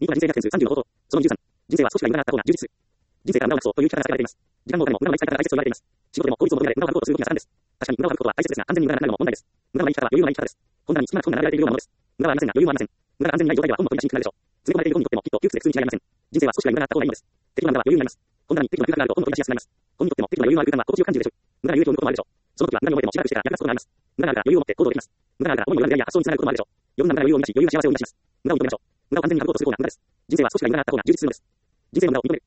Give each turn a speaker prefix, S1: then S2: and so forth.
S1: 右は人生逆転数30の法と、その23、人生は少しが無駄があった方が充実する。人生から無駄をなくそうという生き方が使われています。時間もお金も無駄のない使い方が大切と言われています。仕事でも効率を求められ無駄を省こうとする動きが盛んです。確かに無駄を省くことは大切ですが、安全に無駄がなくなるのも問題です。無駄な生き方は余裕のない生き方です。本当に少なくとも並べられているようなものです。無駄はありませんが余裕もありません。無駄が安全にない状態では本も取り出しにくくなるでしょう。詰め込まれている本にとってもきっと窮屈で普通に違いません。人生は少しが無駄があった方がいいのです。適度な無駄は余裕になります。本当に適度な空間があると本も取り出しやすくなります。本にとっても適度な余裕のある空間は心地よく感じるでしょう。無駄な勇気を生むこともあるでしょう。その時は無駄に覚えてもしばらくしてから役立つことがあります。無駄があるから余裕を持って行動できます。無駄があるから思いの裏切りや発想につながることもあるでしょう。余分な無駄が余裕を生み出し、余裕が幸せを生み出します。無駄を認めましょう。無駄を完全になくそうとする方が無駄です。人生は少しが無駄があった方が充実するのです。人生の無駄を認める。